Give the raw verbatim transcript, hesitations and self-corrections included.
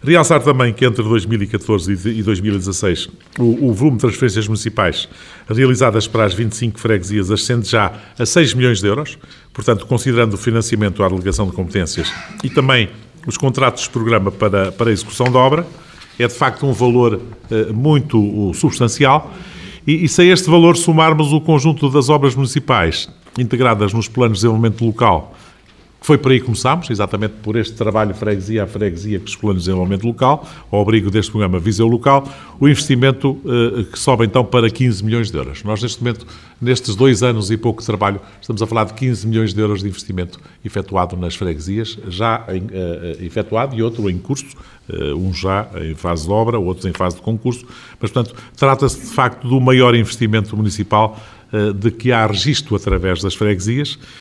Realçar também que entre dois mil e catorze e dois mil e dezasseis o, o volume de transferências municipais realizadas para as vinte e cinco freguesias ascende já a seis milhões de euros, portanto, considerando o financiamento à delegação de competências e também os contratos de programa para, para a execução da obra, é de facto um valor eh, muito uh, substancial e, e se a este valor somarmos o conjunto das obras municipais integradas nos planos de desenvolvimento local, que foi por aí que começámos, exatamente por este trabalho freguesia a freguesia que os planos de desenvolvimento local, ao abrigo deste programa Viseu Local, o investimento eh, que sobe então para quinze milhões de euros. Nós neste momento, nestes dois anos e pouco de trabalho, estamos a falar de quinze milhões de euros de investimento efetuado nas freguesias, já em, eh, efetuado e outro em curso, eh, um já em fase de obra, outros em fase de concurso, mas portanto trata-se de facto do maior investimento municipal eh, de que há registro através das freguesias.